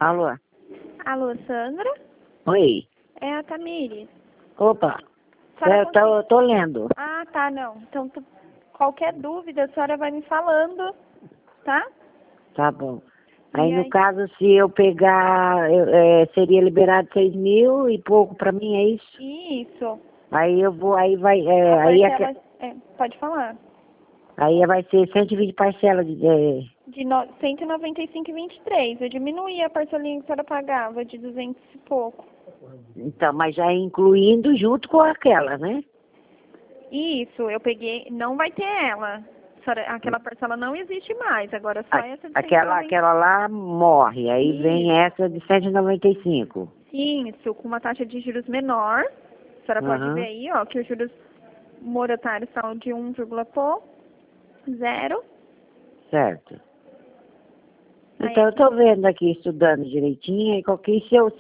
Alô? Alô, Sandra? Oi. É a Tamires. Opa. Senhora Eu tô lendo. Ah, tá, não. Então, qualquer dúvida, a senhora vai me falando, tá? Tá bom. E Aí, no aí? caso, se eu pegar, seria liberado 6 mil e pouco pra mim, é isso? Isso. Aí eu vou, aí vai, A aí, parcela... pode falar. aí vai ser 120 parcelas De 195,23. Eu diminuí a parcelinha que a senhora pagava de 200 e pouco. então, mas já incluindo junto com aquela, né? Isso, eu peguei... Não vai ter ela. Aquela parcela não existe mais. Agora só essa de 190. Aquela lá morre, aí vem Isso. essa de 195. Isso, com uma taxa de juros menor. A senhora pode ver Aham, aí, ó, que os juros moratórios são de 1, pouco, 0. certo. Aí Então, eu aqui, tô vendo aqui, estudando direitinho, e qualquer,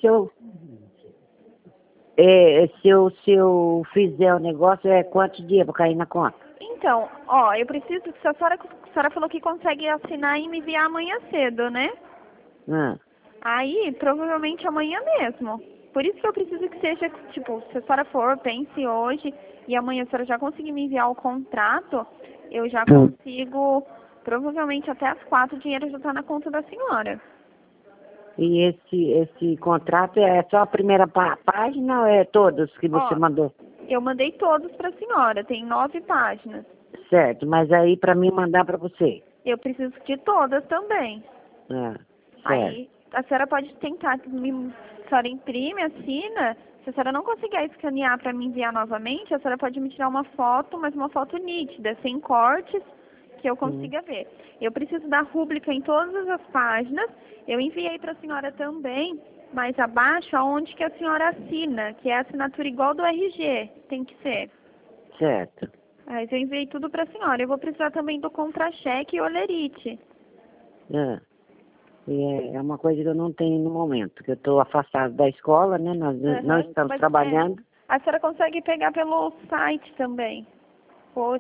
se eu fizer o negócio, é quantos dias para cair na conta? então, ó, eu preciso que a senhora falou que consegue assinar e me enviar amanhã cedo, né? Ah, Aí, provavelmente amanhã mesmo. Por isso que eu preciso que seja, tipo, se a senhora for, pense hoje e amanhã a senhora já conseguir me enviar o contrato, eu já consigo, provavelmente até às 4 o dinheiro já está na conta da senhora. e esse contrato é só a primeira página ou é todos que você Ó, mandou? eu mandei todos para a senhora, tem 9 páginas. Certo, mas aí para mim mandar para você. Eu preciso de todas também. Ah, certo. Aí a senhora pode tentar, a senhora imprime, assina. Se a senhora não conseguir escanear para me enviar novamente, a senhora pode me tirar uma foto, mas uma foto nítida, sem cortes, que eu Hum, consiga ver. Eu preciso da rúbrica em todas as páginas. Eu enviei para a senhora também, mais abaixo, aonde que a senhora assina, que é a assinatura igual do RG, tem que ser. certo. Mas eu enviei tudo para a senhora. Eu vou precisar também do contra-cheque e olerite. Ah, e é uma coisa que eu não tenho no momento, que eu estou afastado da escola, né? Nós não Aham. estamos Mas trabalhando. a senhora consegue pegar pelo site também. Pô,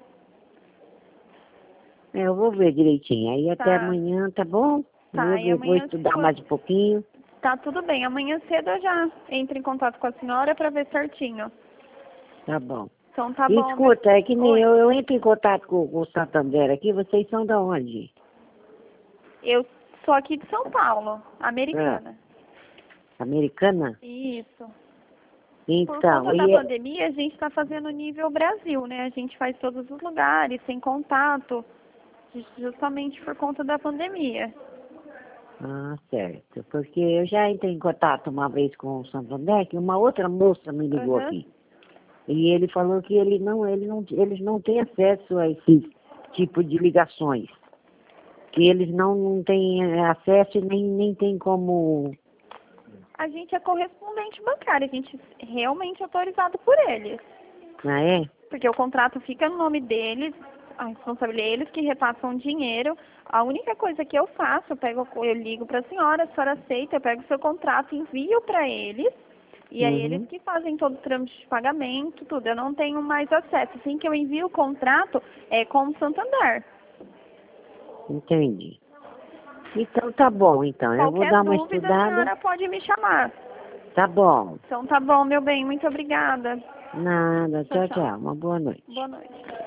Eu vou ver direitinho. Aí até tá, amanhã, tá bom? tá. E Vou amanhã, estudar mais um pouquinho. tá tudo bem. Amanhã cedo eu já entro em contato com a senhora para ver certinho. Tá bom. Então tá E bom, escuta, é que nem Oi. eu entro em contato com o Santander aqui, vocês são da onde? Eu sou aqui de São Paulo, Ah, americana. americana? Isso. Por Então, conta da pandemia, a gente está fazendo nível Brasil, né? A gente faz todos os lugares, sem contato, justamente por conta da pandemia. ah, certo. Porque eu já entrei em contato uma vez com o Santander, que uma outra moça me ligou Aham. aqui. E ele falou que eles não têm acesso a esse tipo de ligações. Que eles não têm acesso e nem tem como. A gente é correspondente bancário, a gente é realmente autorizado por eles. Ah, é? Porque o contrato fica no nome deles, a responsabilidade é eles que repassam o dinheiro. A única coisa que eu faço, eu ligo para a senhora aceita, eu pego o seu contrato, envio para eles, e aí eles Uhum, que fazem todo o trâmite de pagamento, tudo. Eu não tenho mais acesso. Assim que eu envio o contrato, é com o Santander. entendi. Então tá bom, então. Eu vou Qualquer dar uma dúvida, a estudada. senhora pode me chamar. Tá bom. Então tá bom, meu bem, muito obrigada. Nada. Tchau, Tchau, tchau. tchau. Uma boa noite. Boa noite.